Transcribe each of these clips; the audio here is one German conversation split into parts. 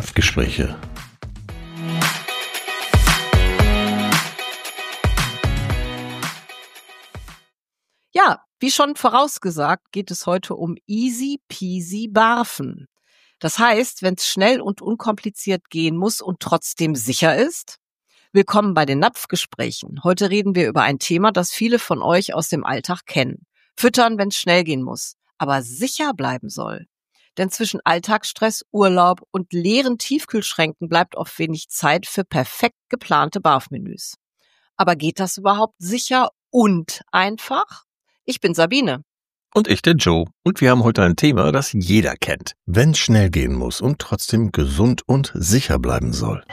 Napfgespräche. Ja, wie schon vorausgesagt, geht es heute um easy peasy barfen. Das heißt, wenn es schnell und unkompliziert gehen muss und trotzdem sicher ist. Willkommen bei den Napfgesprächen. Heute reden wir über ein Thema, das viele von euch aus dem Alltag kennen. Füttern, wenn es schnell gehen muss, aber sicher bleiben soll. Denn zwischen Alltagsstress, Urlaub und leeren Tiefkühlschränken bleibt oft wenig Zeit für perfekt geplante Barfmenüs. Aber geht das überhaupt sicher und einfach? Ich bin Sabine. Und ich, der Joe. Und wir haben heute ein Thema, das jeder kennt. Wenn es schnell gehen muss und trotzdem gesund und sicher bleiben soll.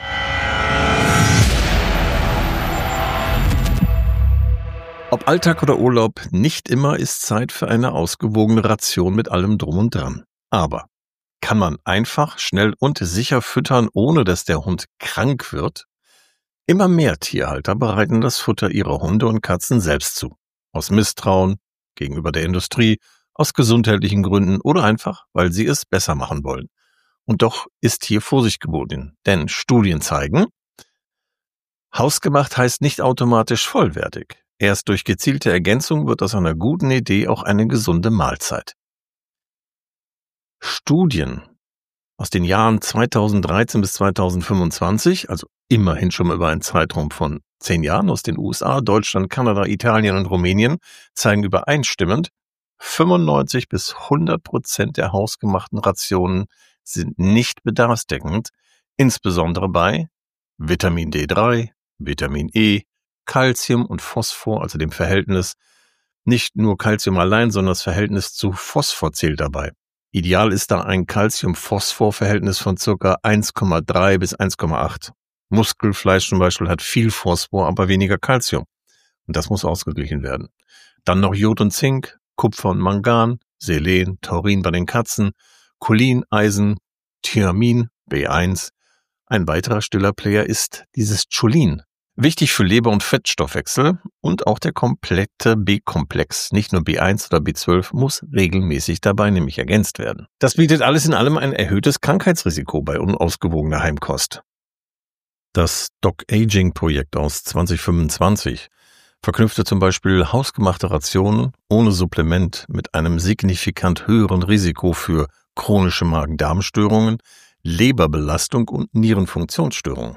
Ob Alltag oder Urlaub, nicht immer ist Zeit für eine ausgewogene Ration mit allem Drum und Dran. Aber kann man einfach, schnell und sicher füttern, ohne dass der Hund krank wird? Immer mehr Tierhalter bereiten das Futter ihrer Hunde und Katzen selbst zu. Aus Misstrauen gegenüber der Industrie, aus gesundheitlichen Gründen oder einfach, weil sie es besser machen wollen. Und doch ist hier Vorsicht geboten, denn Studien zeigen, hausgemacht heißt nicht automatisch vollwertig. Erst durch gezielte Ergänzung wird aus einer guten Idee auch eine gesunde Mahlzeit. Studien aus den Jahren 2013 bis 2025, also immerhin schon über einen Zeitraum von 10 Jahren aus den USA, Deutschland, Kanada, Italien und Rumänien, zeigen übereinstimmend, 95 bis 100% der hausgemachten Rationen sind nicht bedarfsdeckend, insbesondere bei Vitamin D3, Vitamin E, Calcium und Phosphor, also dem Verhältnis, nicht nur Calcium allein, sondern das Verhältnis zu Phosphor zählt dabei. Ideal ist da ein Calcium-Phosphor-Verhältnis von ca. 1,3 bis 1,8. Muskelfleisch zum Beispiel hat viel Phosphor, aber weniger Calcium. Und das muss ausgeglichen werden. Dann noch Jod und Zink, Kupfer und Mangan, Selen, Taurin bei den Katzen, Cholin, Eisen, Thiamin, B1. Ein weiterer stiller Player ist dieses Cholin. Wichtig für Leber- und Fettstoffwechsel und auch der komplette B-Komplex, nicht nur B1 oder B12, muss regelmäßig dabei nämlich ergänzt werden. Das bietet alles in allem ein erhöhtes Krankheitsrisiko bei unausgewogener Heimkost. Das Doc-Aging-Projekt aus 2025 verknüpfte zum Beispiel hausgemachte Rationen ohne Supplement mit einem signifikant höheren Risiko für chronische Magen-Darm-Störungen, Leberbelastung und Nierenfunktionsstörungen.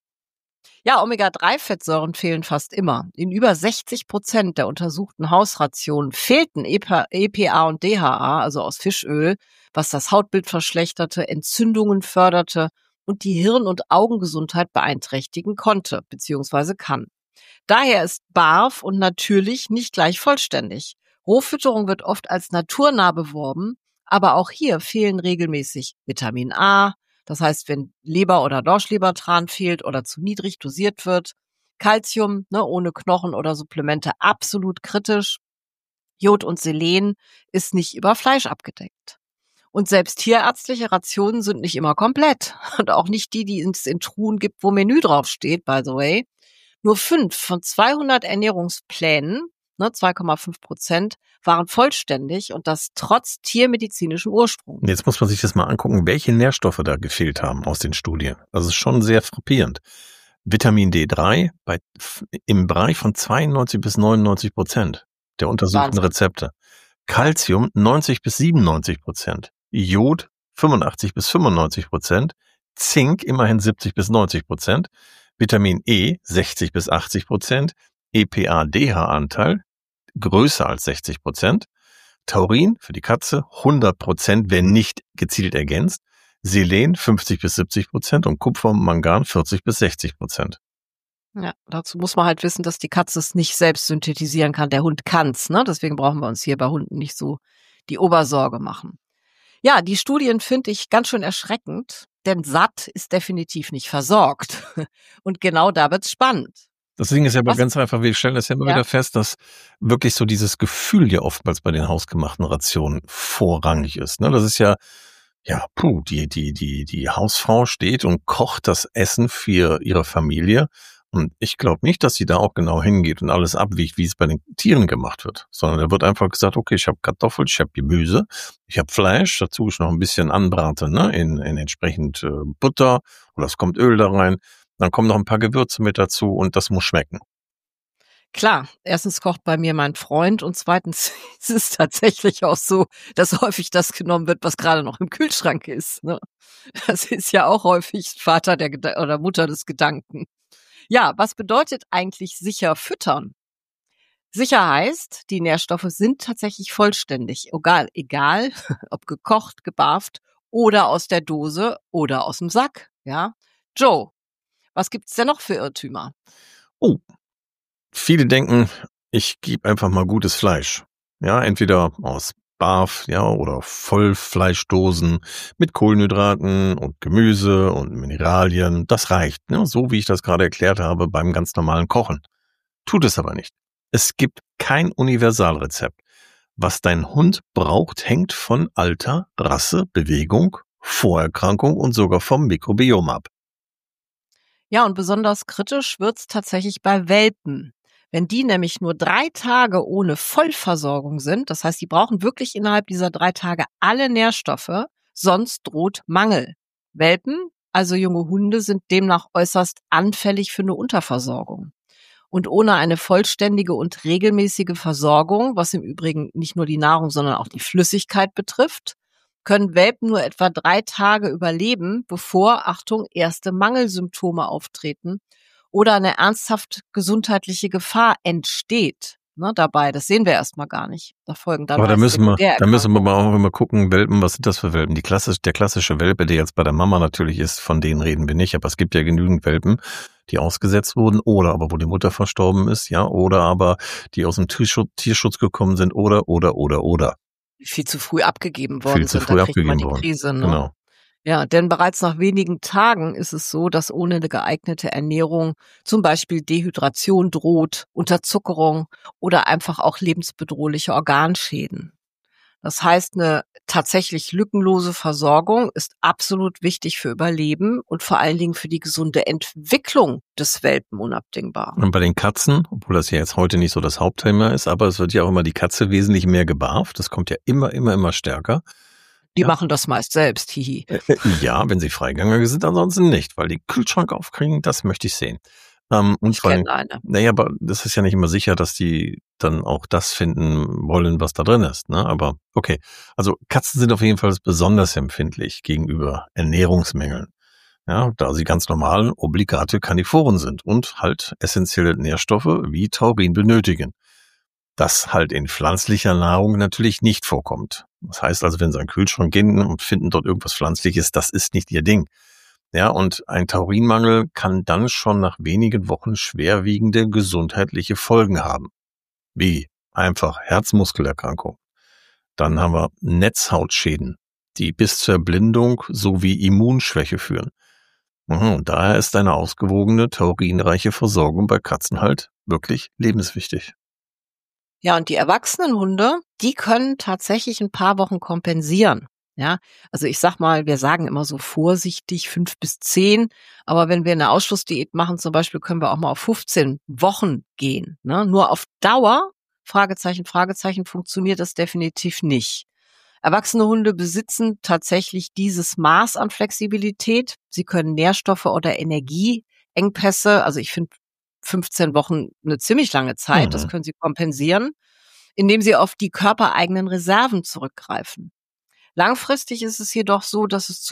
Ja, Omega-3-Fettsäuren fehlen fast immer. In über 60% der untersuchten Hausrationen fehlten EPA und DHA, also aus Fischöl, was das Hautbild verschlechterte, Entzündungen förderte und die Hirn- und Augengesundheit beeinträchtigen konnte bzw. kann. Daher ist BARF und natürlich nicht gleich vollständig. Rohfütterung wird oft als naturnah beworben, aber auch hier fehlen regelmäßig Vitamin A, das heißt, wenn Leber- oder Dorschlebertran fehlt oder zu niedrig dosiert wird. Calcium, ohne Knochen oder Supplemente, absolut kritisch. Jod und Selen ist nicht über Fleisch abgedeckt. Und selbst tierärztliche Rationen sind nicht immer komplett. Und auch nicht die es in Truhen gibt, wo Menü draufsteht, by the way. Nur 5 von 200 Ernährungsplänen, 2,5%, waren vollständig und das trotz tiermedizinischem Ursprung. Jetzt muss man sich das mal angucken, welche Nährstoffe da gefehlt haben aus den Studien. Also es ist schon sehr frappierend. Vitamin D3 im Bereich von 92 bis 99% der untersuchten Wahnsinn. Rezepte. Calcium 90 bis 97%. Jod 85 bis 95%. Zink immerhin 70 bis 90%. Vitamin E 60 bis 80%. EPA-DH-Anteil größer als 60%. Taurin für die Katze 100%, wenn nicht gezielt ergänzt. Selen 50 bis 70% und Kupfer und Mangan 40 bis 60%. Ja, dazu muss man halt wissen, dass die Katze es nicht selbst synthetisieren kann. Der Hund kann's, Deswegen brauchen wir uns hier bei Hunden nicht so die Obersorge machen. Ja, die Studien finde ich ganz schön erschreckend, denn satt ist definitiv nicht versorgt. Und genau da wird's spannend. Das Ding ist ja aber ganz einfach, wir stellen das ja immer wieder fest, dass wirklich so dieses Gefühl ja oftmals bei den hausgemachten Rationen vorrangig ist. Das ist ja, die Hausfrau steht und kocht das Essen für ihre Familie Und ich glaube nicht, dass sie da auch genau hingeht und alles abwiegt, wie es bei den Tieren gemacht wird, sondern da wird einfach gesagt, okay, ich habe Kartoffeln, ich habe Gemüse, ich habe Fleisch, dazu ist noch ein bisschen anbraten, ne, in entsprechend Butter oder es kommt Öl da rein, dann kommen noch ein paar Gewürze mit dazu und das muss schmecken. Klar, erstens kocht bei mir mein Freund und zweitens ist es tatsächlich auch so, dass häufig das genommen wird, was gerade noch im Kühlschrank ist, ne? Das ist ja auch häufig Vater der oder Mutter des Gedanken. Ja, was bedeutet eigentlich sicher füttern? Sicher heißt, die Nährstoffe sind tatsächlich vollständig, egal ob gekocht, gebarft oder aus der Dose oder aus dem Sack, ja? Joe, was gibt's denn noch für Irrtümer? Oh, viele denken, ich gebe einfach mal gutes Fleisch. Ja, entweder aus Barf, ja, oder Vollfleischdosen mit Kohlenhydraten und Gemüse und Mineralien. Das reicht, ne? So wie ich das gerade erklärt habe beim ganz normalen Kochen. Tut es aber nicht. Es gibt kein Universalrezept. Was dein Hund braucht, hängt von Alter, Rasse, Bewegung, Vorerkrankung und sogar vom Mikrobiom ab. Ja, und besonders kritisch wird's tatsächlich bei Welpen. Wenn die nämlich nur 3 Tage ohne Vollversorgung sind, das heißt, die brauchen wirklich innerhalb dieser 3 Tage alle Nährstoffe, sonst droht Mangel. Welpen, also junge Hunde, sind demnach äußerst anfällig für eine Unterversorgung. Und ohne eine vollständige und regelmäßige Versorgung, was im Übrigen nicht nur die Nahrung, sondern auch die Flüssigkeit betrifft, können Welpen nur etwa 3 Tage überleben, bevor, Achtung, erste Mangelsymptome auftreten oder eine ernsthaft gesundheitliche Gefahr entsteht, ne, dabei. Das sehen wir erstmal gar nicht. Da folgen dann Aber da meist müssen wir Sekundärerkrankungen. mal auch immer gucken, Welpen, was sind das für Welpen? Der klassische Welpe, der jetzt bei der Mama natürlich ist, von denen reden wir nicht, aber es gibt ja genügend Welpen, die ausgesetzt wurden oder aber wo die Mutter verstorben ist, ja, oder aber die aus dem Tierschutz gekommen sind oder. Viel zu früh abgegeben worden Viel zu sind, da früh kriegt man abgegeben die worden. Krise, ne? Genau. Ja, denn bereits nach wenigen Tagen ist es so, dass ohne eine geeignete Ernährung zum Beispiel Dehydration droht, Unterzuckerung oder einfach auch lebensbedrohliche Organschäden. Das heißt, eine tatsächlich lückenlose Versorgung ist absolut wichtig für Überleben und vor allen Dingen für die gesunde Entwicklung des Welpen unabdingbar. Und bei den Katzen, obwohl das ja jetzt heute nicht so das Hauptthema ist, aber es wird ja auch immer die Katze wesentlich mehr gebarft. Das kommt ja immer stärker. Die Ja. machen das meist selbst, hihi. Ja, wenn sie Freigänger sind, ansonsten nicht, weil die Kühlschrank aufkriegen, das möchte ich sehen. Und Ich vor allem, kenne eine. naja, aber das ist ja nicht immer sicher, dass die dann auch das finden wollen, was da drin ist, ne? Aber okay. Also Katzen sind auf jeden Fall besonders empfindlich gegenüber Ernährungsmängeln. Ja, da sie ganz normal obligate Karnivoren sind und halt essentielle Nährstoffe wie Taurin benötigen. Das halt in pflanzlicher Nahrung natürlich nicht vorkommt. Das heißt also, wenn sie an den Kühlschrank gehen und finden dort irgendwas Pflanzliches, das ist nicht ihr Ding. Ja, und ein Taurinmangel kann dann schon nach wenigen Wochen schwerwiegende gesundheitliche Folgen haben. Wie einfach Herzmuskelerkrankung. Dann haben wir Netzhautschäden, die bis zur Erblindung sowie Immunschwäche führen. Und daher ist eine ausgewogene, taurinreiche Versorgung bei Katzen halt wirklich lebenswichtig. Ja, und die erwachsenen Hunde, die können tatsächlich ein paar Wochen kompensieren. Ja, also ich sag mal, wir sagen immer so vorsichtig 5 bis 10, aber wenn wir eine Ausschlussdiät machen zum Beispiel, können wir auch mal auf 15 Wochen gehen, ne? Nur auf Dauer, Fragezeichen, Fragezeichen, funktioniert das definitiv nicht. Erwachsene Hunde besitzen tatsächlich dieses Maß an Flexibilität. Sie können Nährstoffe oder Energieengpässe, also ich finde 15 Wochen eine ziemlich lange Zeit, das Mhm. können sie kompensieren, indem sie auf die körpereigenen Reserven zurückgreifen. Langfristig ist es jedoch so, dass es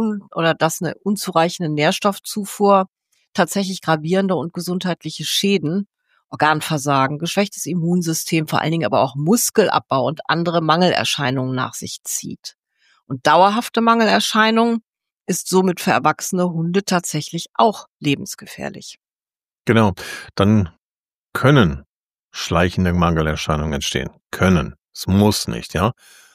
dass eine unzureichende Nährstoffzufuhr tatsächlich gravierende und gesundheitliche Schäden, Organversagen, geschwächtes Immunsystem, vor allen Dingen aber auch Muskelabbau und andere Mangelerscheinungen nach sich zieht. Und dauerhafte Mangelerscheinungen ist somit für erwachsene Hunde tatsächlich auch lebensgefährlich. Genau. Dann können schleichende Mangelerscheinungen entstehen. Können. Es muss nicht, ja.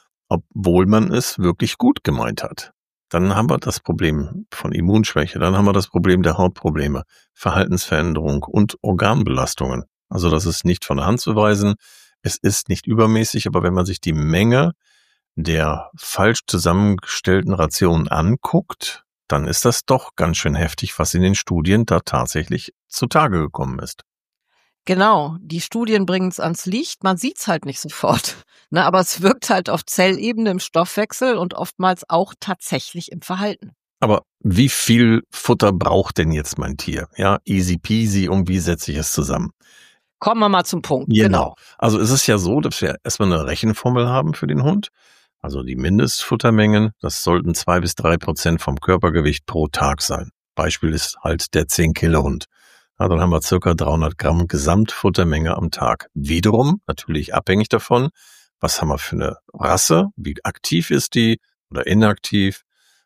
Obwohl man es wirklich gut gemeint hat. Dann haben wir das Problem von Immunschwäche, dann haben wir das Problem der Hautprobleme, Verhaltensveränderung und Organbelastungen. Also das ist nicht von der Hand zu weisen. Es ist nicht übermäßig, aber wenn man sich die Menge der falsch zusammengestellten Rationen anguckt, dann ist das doch ganz schön heftig, was in den Studien da tatsächlich zutage gekommen ist. Genau, die Studien bringen es ans Licht, man sieht's halt nicht sofort, ne, aber es wirkt halt auf Zellebene im Stoffwechsel und oftmals auch tatsächlich im Verhalten. Aber wie viel Futter braucht denn jetzt mein Tier? Ja, easy peasy, und wie setze ich es zusammen? Kommen wir mal zum Punkt, Genau. Also es ist ja so, dass wir erstmal eine Rechenformel haben für den Hund. Also die Mindestfuttermengen, das sollten 2-3% vom Körpergewicht pro Tag sein. Beispiel ist halt der 10-Kilo-Hund. Ja, dann haben wir circa 300 Gramm Gesamtfuttermenge am Tag. Wiederum, natürlich abhängig davon, was haben wir für eine Rasse, wie aktiv ist die oder inaktiv,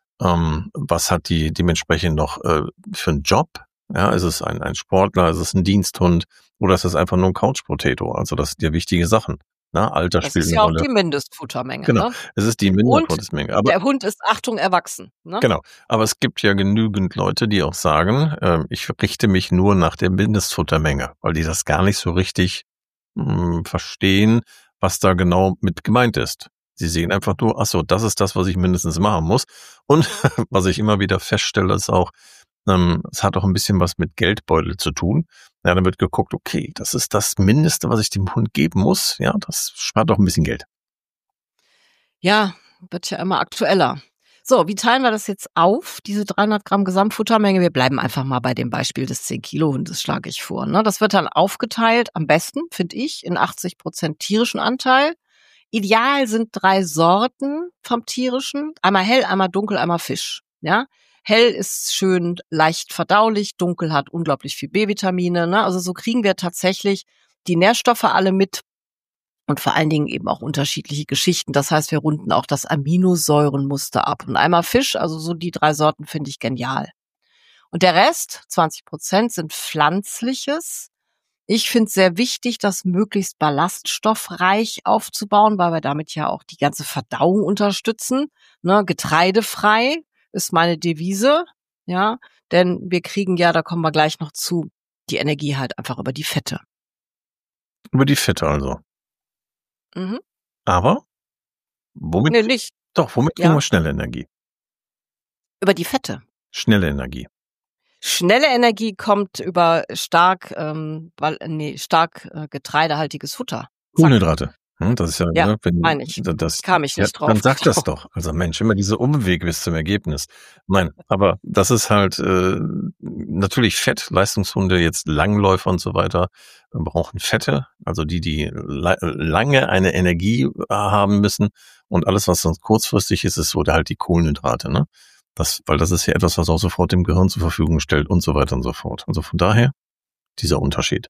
was hat die dementsprechend noch für einen Job. Ja, ist es ein Sportler, ist es ein Diensthund oder ist es einfach nur ein Couch-Potato? Also das sind ja wichtige Sachen. Na, Alter Das spielt ist eine ja auch Rolle. die Mindestfuttermenge, Genau, ne? es ist die Und Mindestfuttermenge. Aber der Hund ist, Achtung, erwachsen, ne? genau, aber es gibt ja genügend Leute, die auch sagen, ich richte mich nur nach der Mindestfuttermenge, weil die das gar nicht so richtig verstehen, was da genau mit gemeint ist. Sie sehen einfach nur, ach so, das ist das, was ich mindestens machen muss. Und was ich immer wieder feststelle, ist auch, es hat auch ein bisschen was mit Geldbeutel zu tun. Ja, dann wird geguckt, okay, das ist das Mindeste, was ich dem Hund geben muss. Ja, das spart auch ein bisschen Geld. Ja, wird ja immer aktueller. So, wie teilen wir das jetzt auf, diese 300 Gramm Gesamtfuttermenge? Wir bleiben einfach mal bei dem Beispiel des 10-Kilo-Hundes, schlage ich vor, ne? Das wird dann aufgeteilt, am besten, finde ich, in 80% tierischen Anteil. Ideal sind 3 Sorten vom tierischen. Einmal hell, einmal dunkel, einmal Fisch, ja? Hell ist schön leicht verdaulich, dunkel hat unglaublich viel B-Vitamine, ne? Also so kriegen wir tatsächlich die Nährstoffe alle mit und vor allen Dingen eben auch unterschiedliche Geschichten. Das heißt, wir runden auch das Aminosäurenmuster ab. Und einmal Fisch, also so die 3 Sorten finde ich genial. Und der Rest, 20%, sind Pflanzliches. Ich finde es sehr wichtig, das möglichst ballaststoffreich aufzubauen, weil wir damit ja auch die ganze Verdauung unterstützen. Ne, getreidefrei ist meine Devise, ja, denn wir kriegen ja, da kommen wir gleich noch zu, die Energie halt einfach über die Fette. Über die Fette also. Mhm. Aber womit? Nee, nicht. Womit kriegen Ja, wir schnelle Energie? über die Fette. Schnelle Energie. Schnelle Energie kommt über stark getreidehaltiges Futter. Zack. Kohlenhydrate. Das ist ja, Ja, ne, meine ich. das, Kam ich ja, nicht drauf. dann sag das doch. Also Mensch, immer diese Umwege bis zum Ergebnis. Nein, aber das ist halt natürlich Fett. Leistungshunde, jetzt Langläufer und so weiter, brauchen Fette. Also die lange eine Energie haben müssen. Und alles, was sonst kurzfristig ist, ist so halt die Kohlenhydrate. Ne? Weil das ist ja etwas, was auch sofort dem Gehirn zur Verfügung stellt und so weiter und so fort. Also von daher dieser Unterschied.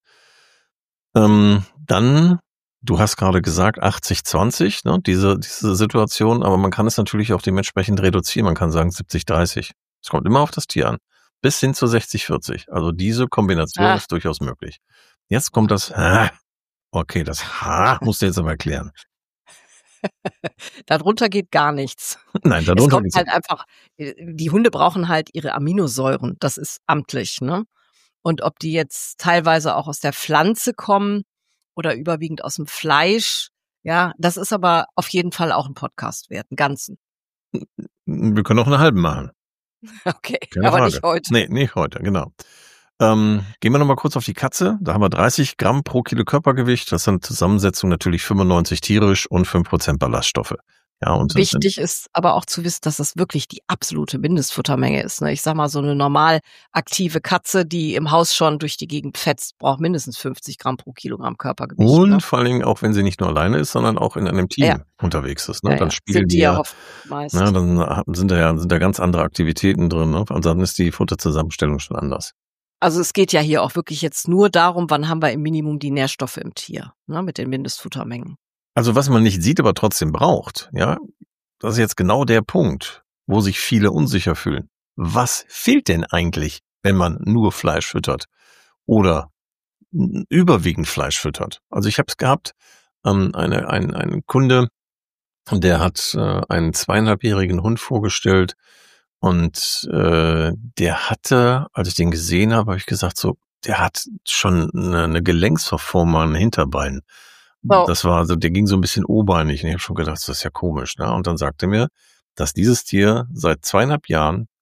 Dann, du hast gerade gesagt 80-20, ne, diese Situation, aber man kann es natürlich auch dementsprechend reduzieren. Man kann sagen 70-30. Es kommt immer auf das Tier an. Bis hin zu 60-40. Also diese Kombination ist durchaus möglich. Jetzt kommt das okay, das musst du jetzt aber erklären. Darunter geht gar nichts. Nein, Es darunter kommt geht's halt nicht. einfach, die Hunde brauchen halt ihre Aminosäuren. Das ist amtlich, ne? Und ob die jetzt teilweise auch aus der Pflanze kommen oder überwiegend aus dem Fleisch, ja, das ist aber auf jeden Fall auch ein Podcast wert, einen ganzen. Wir können auch einen halben machen. Okay, Keine aber Frage. nicht heute. Nee, nicht heute, genau. Gehen wir nochmal kurz auf die Katze. Da haben wir 30 Gramm pro Kilo Körpergewicht. Das sind Zusammensetzung natürlich 95 tierisch und 5% Ballaststoffe. Ja, und Wichtig ist aber auch zu wissen, dass das wirklich die absolute Mindestfuttermenge ist. Ne? Ich sag mal, so eine normal aktive Katze, die im Haus schon durch die Gegend fetzt, braucht mindestens 50 Gramm pro Kilogramm Körpergewicht. Und ne? vor allen Dingen auch, wenn sie nicht nur alleine ist, sondern auch in einem Team unterwegs ist. Ne? Dann spielen Sind die ja ja, oft meist. ne, dann sind da ganz andere Aktivitäten drin. Ne? Und dann ist die Futterzusammenstellung schon anders. Also es geht ja hier auch wirklich jetzt nur darum, wann haben wir im Minimum die Nährstoffe im Tier, ne, mit den Mindestfuttermengen. Also was man nicht sieht, aber trotzdem braucht, ja, das ist jetzt genau der Punkt, wo sich viele unsicher fühlen. Was fehlt denn eigentlich, wenn man nur Fleisch füttert oder überwiegend Fleisch füttert? Also ich habe es gehabt, ein Kunde, der hat einen 2,5-jährigen Hund vorgestellt und der hatte, als ich den gesehen habe ich gesagt, so, der hat schon eine Gelenksverformung an den Hinterbeinen. Oh. Das war also, der ging so ein bisschen obeinig und ich habe schon gedacht, das ist ja komisch, ne? Und dann sagte er mir, dass dieses Tier seit 2,5 Jahren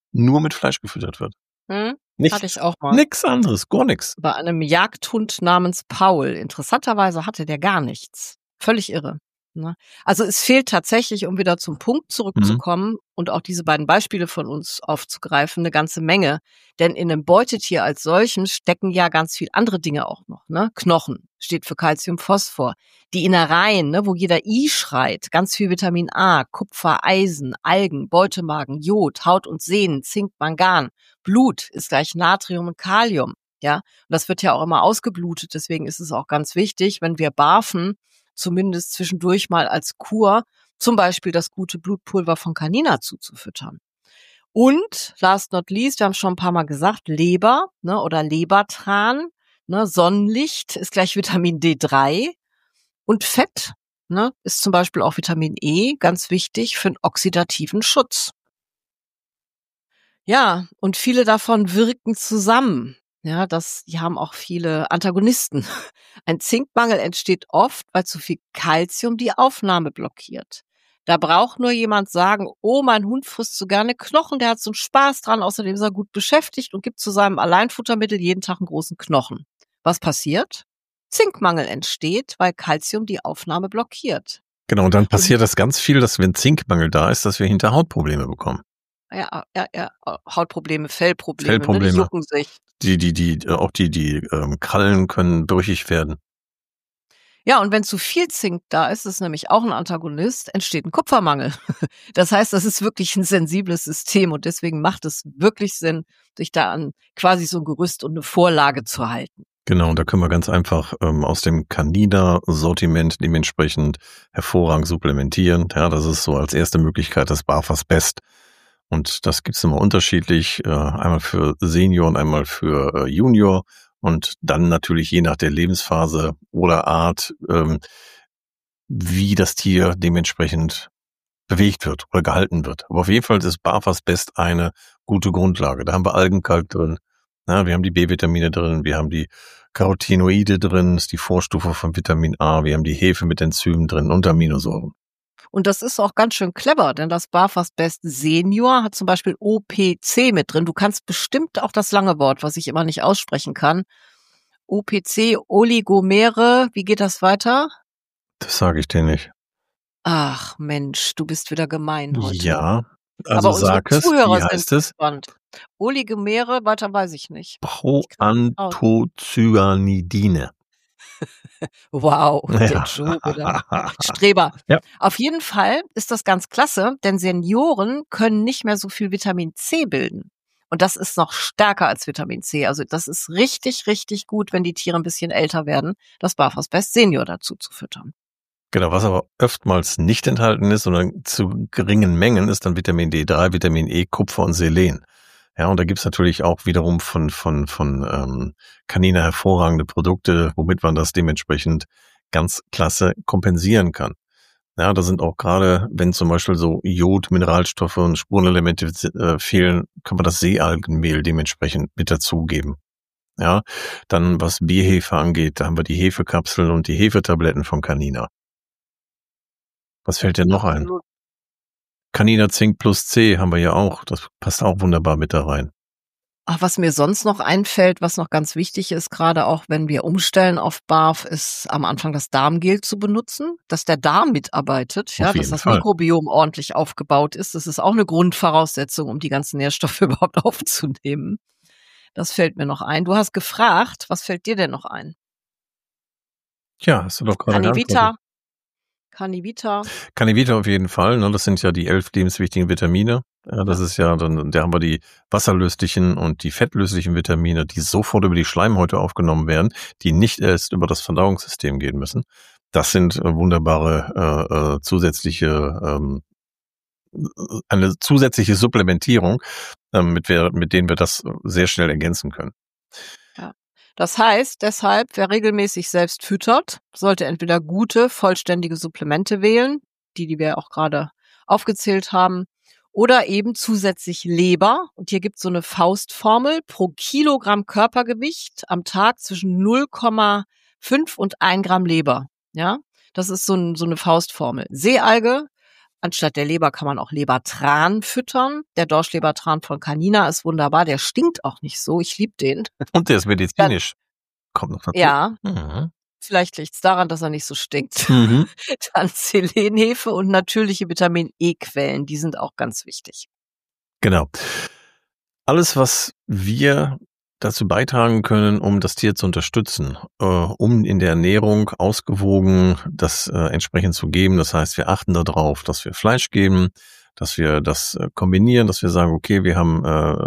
nur mit Fleisch gefüttert wird. Hatte ich auch mal. Nix anderes, gar nichts. Bei einem Jagdhund namens Paul. Interessanterweise hatte der gar nichts. Völlig irre. Ne? Also es fehlt tatsächlich, um wieder zum Punkt zurückzukommen und auch diese beiden Beispiele von uns aufzugreifen, eine ganze Menge. Denn in einem Beutetier als solchem stecken ja ganz viel andere Dinge auch noch. Ne? Knochen steht für Calcium, Phosphor. Die Innereien, ne, wo jeder I schreit, ganz viel Vitamin A, Kupfer, Eisen, Algen, Beutemagen, Jod, Haut und Sehnen, Zink, Mangan. Blut ist gleich Natrium und Kalium. Ja, und das wird ja auch immer ausgeblutet. Deswegen ist es auch ganz wichtig, wenn wir barfen, zumindest zwischendurch mal als Kur, zum Beispiel das gute Blutpulver von Canina zuzufüttern. Und last not least, wir haben schon ein paar Mal gesagt, Leber, ne, oder Lebertran, ne, Sonnenlicht ist gleich Vitamin D3 und Fett, ne, ist zum Beispiel auch Vitamin E, ganz wichtig für den oxidativen Schutz. Ja, und viele davon wirken zusammen. Ja, die haben auch viele Antagonisten. Ein Zinkmangel entsteht oft, weil zu viel Calcium die Aufnahme blockiert. Da braucht nur jemand sagen, oh, mein Hund frisst so gerne Knochen, der hat so einen Spaß dran, außerdem ist er gut beschäftigt und gibt zu seinem Alleinfuttermittel jeden Tag einen großen Knochen. Was passiert? Zinkmangel entsteht, weil Calcium die Aufnahme blockiert. Genau, und dann passiert das ganz viel, dass wenn Zinkmangel da ist, dass wir hinter Hautprobleme bekommen. Ja, Hautprobleme, Fellprobleme. Ne, die jucken sich. Die Krallen können brüchig werden. Ja, und wenn zu viel Zink da ist, das ist nämlich auch ein Antagonist, entsteht ein Kupfermangel. Das heißt, das ist wirklich ein sensibles System und deswegen macht es wirklich Sinn, sich da an quasi so ein Gerüst und eine Vorlage zu halten. Genau, und da können wir ganz einfach aus dem Canina-Sortiment dementsprechend hervorragend supplementieren. Ja, das ist so als erste Möglichkeit das BAFA's Best. Und das gibt's immer unterschiedlich, einmal für Senior und einmal für Junior und dann natürlich je nach der Lebensphase oder Art, wie das Tier dementsprechend bewegt wird oder gehalten wird. Aber auf jeden Fall ist BAFA's Best eine gute Grundlage. Da haben wir Algenkalk drin, ja, wir haben die B-Vitamine drin, wir haben die Carotinoide drin, das ist die Vorstufe von Vitamin A, wir haben die Hefe mit Enzymen drin und Aminosäuren. Und das ist auch ganz schön clever, denn das BAFA's Best Senior hat zum Beispiel OPC mit drin. Du kannst bestimmt auch das lange Wort, was ich immer nicht aussprechen kann. OPC, Oligomere, wie geht das weiter? Das sage ich dir nicht. Ach Mensch, du bist wieder gemein heute. Ja, also aber unsere sag es, Zuhörer wie heißt es? Gespannt. Oligomere, weiter weiß ich nicht. Proanthocyanidine. Wow, der Ja. Joe oder Streber. Ja. Auf jeden Fall ist das ganz klasse, denn Senioren können nicht mehr so viel Vitamin C bilden. Und das ist noch stärker als Vitamin C. Also das ist richtig, richtig gut, wenn die Tiere ein bisschen älter werden, das BAFA's Best Senior dazu zu füttern. Genau, was aber oftmals nicht enthalten ist, sondern zu geringen Mengen, ist dann Vitamin D3, Vitamin E, Kupfer und Selen. Ja, und da gibt's natürlich auch wiederum von Canina hervorragende Produkte, womit man das dementsprechend ganz klasse kompensieren kann. Ja, da sind auch gerade, wenn zum Beispiel so Jod, Mineralstoffe und Spurenelemente fehlen, kann man das Seealgenmehl dementsprechend mit dazugeben. Ja, dann was Bierhefe angeht, da haben wir die Hefekapseln und die Hefetabletten von Canina. Was fällt dir noch ein? Canina Zink plus C haben wir ja auch. Das passt auch wunderbar mit da rein. Ach, was mir sonst noch einfällt, was noch ganz wichtig ist, gerade auch wenn wir umstellen auf BAF, ist am Anfang das Darmgel zu benutzen, dass der Darm mitarbeitet, ja, dass das Mikrobiom ordentlich aufgebaut ist. Das ist auch eine Grundvoraussetzung, um die ganzen Nährstoffe überhaupt aufzunehmen. Das fällt mir noch ein. Du hast gefragt, was fällt dir denn noch ein? Ja, hast du doch gerade geantwortet. Canivita auf jeden Fall. Ne? Das sind ja die 11 lebenswichtigen Vitamine. Ja, das ist ja, dann da haben wir die wasserlöslichen und die fettlöslichen Vitamine, die sofort über die Schleimhäute aufgenommen werden, die nicht erst über das Verdauungssystem gehen müssen. Das sind wunderbare eine zusätzliche Supplementierung, mit denen wir das sehr schnell ergänzen können. Ja. Das heißt, deshalb, wer regelmäßig selbst füttert, sollte entweder gute, vollständige Supplemente wählen, die wir auch gerade aufgezählt haben, oder eben zusätzlich Leber. Und hier gibt es so eine Faustformel pro Kilogramm Körpergewicht am Tag zwischen 0,5 und 1 Gramm Leber. Ja, das ist so eine Faustformel. Seealge Anstatt der Leber kann man auch Lebertran füttern. Der Dorschlebertran von Canina ist wunderbar. Der stinkt auch nicht so. Ich liebe den. Und der ist medizinisch. Kommt noch dazu. Ja, Mhm. vielleicht liegt's daran, dass er nicht so stinkt. Mhm. Dann Selenhefe und natürliche Vitamin-E-Quellen. Die sind auch ganz wichtig. Genau. Alles, was wir dazu beitragen können, um das Tier zu unterstützen, um in der Ernährung ausgewogen das entsprechend zu geben. Das heißt, wir achten darauf, dass wir Fleisch geben, dass wir das kombinieren, dass wir sagen, okay, wir haben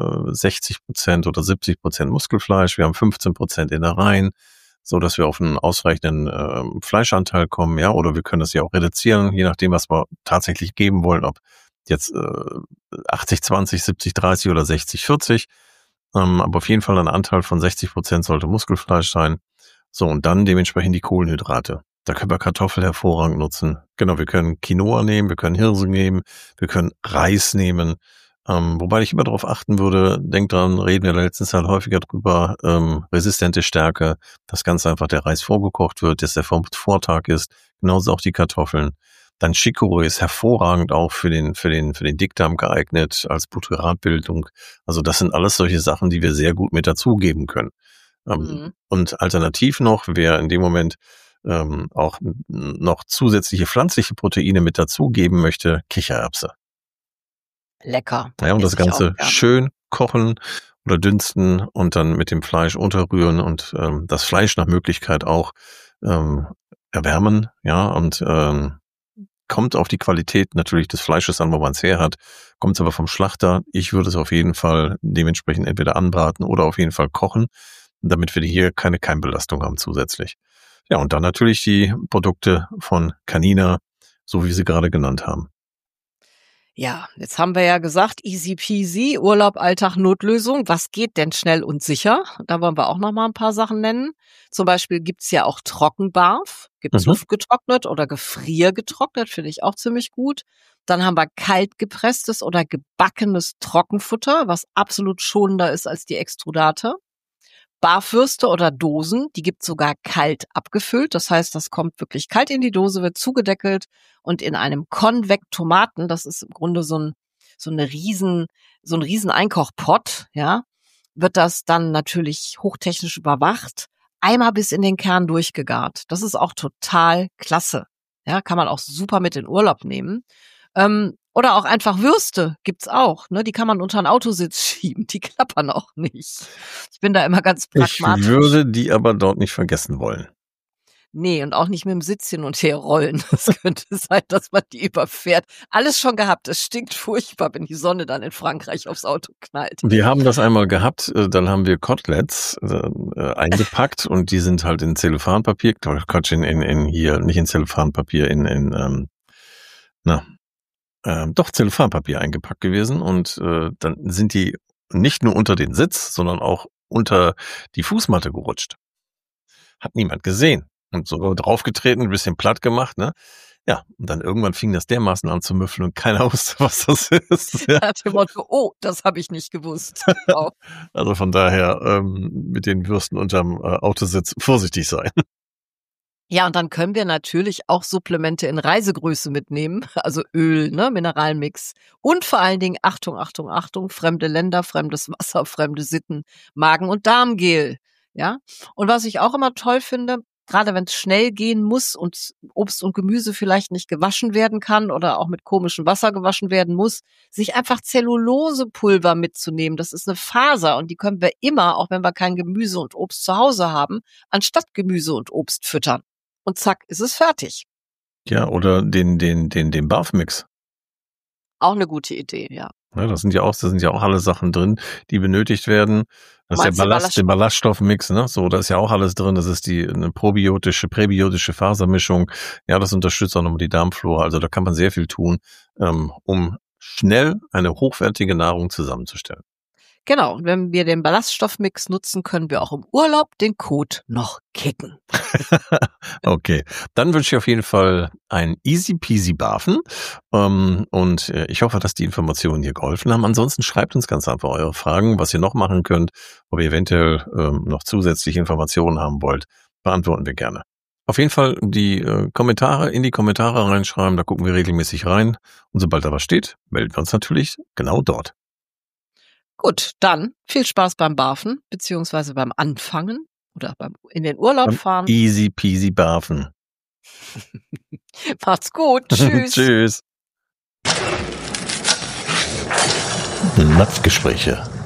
60% oder 70% Muskelfleisch, wir haben 15% Innereien, so dass wir auf einen ausreichenden Fleischanteil kommen, ja, oder wir können das ja auch reduzieren, je nachdem, was wir tatsächlich geben wollen, ob jetzt 80-20, 70-30 oder 60-40. Aber auf jeden Fall ein Anteil von 60% sollte Muskelfleisch sein. So, und dann dementsprechend die Kohlenhydrate. Da können wir Kartoffel hervorragend nutzen. Genau, wir können Quinoa nehmen, wir können Hirse nehmen, wir können Reis nehmen. Wobei ich immer darauf achten würde, denkt dran, reden wir letztens halt häufiger drüber, resistente Stärke, dass ganz einfach der Reis vorgekocht wird, dass der vom Vortag ist, genauso auch die Kartoffeln. Dann Chicorée ist hervorragend auch für den Dickdarm geeignet als Butyratbildung. Also das sind alles solche Sachen, die wir sehr gut mit dazugeben können. Und alternativ noch, wer in dem Moment auch noch zusätzliche pflanzliche Proteine mit dazugeben möchte, Kichererbse. Lecker. Ja, und das Esse ich Ganze auch gern. schön kochen oder dünsten und dann mit dem Fleisch unterrühren und das Fleisch nach Möglichkeit auch erwärmen, ja, und kommt auf die Qualität natürlich des Fleisches an, wo man es her hat, kommt es aber vom Schlachter. Ich würde es auf jeden Fall dementsprechend entweder anbraten oder auf jeden Fall kochen, damit wir hier keine Keimbelastung haben zusätzlich. Ja, und dann natürlich die Produkte von Canina, so wie Sie gerade genannt haben. Ja, jetzt haben wir ja gesagt, easy peasy, Urlaub, Alltag, Notlösung. Was geht denn schnell und sicher? Da wollen wir auch noch mal ein paar Sachen nennen. Zum Beispiel gibt's ja auch Trockenbarf, gibt's luftgetrocknet oder gefriergetrocknet, finde ich auch ziemlich gut. Dann haben wir kaltgepresstes oder gebackenes Trockenfutter, was absolut schonender ist als die Extrudate. Barfwürste oder Dosen, die gibt's sogar kalt abgefüllt. Das heißt, das kommt wirklich kalt in die Dose, wird zugedeckelt und in einem Konvektomaten, das ist im Grunde so ein riesen Einkochpot, ja, wird das dann natürlich hochtechnisch überwacht, einmal bis in den Kern durchgegart. Das ist auch total klasse. Ja, kann man auch super mit in Urlaub nehmen. Oder auch einfach Würste gibt's auch, ne? Die kann man unter einen Autositz schieben, die klappern auch nicht. Ich bin da immer ganz pragmatisch. Ich würde die aber dort nicht vergessen wollen. Nee, und auch nicht mit dem Sitz hin und her rollen. Es könnte sein, dass man die überfährt. Alles schon gehabt. Es stinkt furchtbar, wenn die Sonne dann in Frankreich aufs Auto knallt. Wir haben das einmal gehabt, dann haben wir Koteletts eingepackt und die sind halt in Zellophanpapier, Quatsch, in hier, nicht in Zellophanpapier, doch Zellophanpapier eingepackt gewesen und dann sind die nicht nur unter den Sitz, sondern auch unter die Fußmatte gerutscht. Hat niemand gesehen. Und so draufgetreten, ein bisschen platt gemacht, ne? Ja, und dann irgendwann fing das dermaßen an zu müffeln und keiner wusste, was das ist. Ja. Nach dem Motto, oh, das habe ich nicht gewusst. Wow. Also von daher mit den Würsten unterm Autositz vorsichtig sein. Ja, und dann können wir natürlich auch Supplemente in Reisegröße mitnehmen, also Öl, ne, Mineralmix und vor allen Dingen, Achtung, Achtung, Achtung, fremde Länder, fremdes Wasser, fremde Sitten, Magen- und Darmgel, ja. Und was ich auch immer toll finde, gerade wenn es schnell gehen muss und Obst und Gemüse vielleicht nicht gewaschen werden kann oder auch mit komischem Wasser gewaschen werden muss, sich einfach Zellulosepulver mitzunehmen. Das ist eine Faser und die können wir immer, auch wenn wir kein Gemüse und Obst zu Hause haben, anstatt Gemüse und Obst füttern. Und zack, ist es fertig. Ja, oder den Barfmix. Auch eine gute Idee, ja. Ja, da sind ja auch alle Sachen drin, die benötigt werden. Das ist der Ballaststoffmix, ne? So, da ist ja auch alles drin. Das ist eine präbiotische Fasermischung. Ja, das unterstützt auch nochmal die Darmflora. Also da kann man sehr viel tun, um schnell eine hochwertige Nahrung zusammenzustellen. Genau, und wenn wir den Ballaststoffmix nutzen, können wir auch im Urlaub den Kot noch kicken. Okay, dann wünsche ich auf jeden Fall ein easy peasy Barfen und ich hoffe, dass die Informationen dir geholfen haben. Ansonsten schreibt uns ganz einfach eure Fragen, was ihr noch machen könnt, ob ihr eventuell noch zusätzliche Informationen haben wollt, beantworten wir gerne. Auf jeden Fall die Kommentare in die Kommentare reinschreiben, da gucken wir regelmäßig rein. Und sobald da was steht, melden wir uns natürlich genau dort. Gut, dann viel Spaß beim Barfen, beziehungsweise beim Anfangen oder beim in den Urlaub fahren. Easy peasy barfen. Macht's gut. Tschüss. Tschüss. Napfgespräche.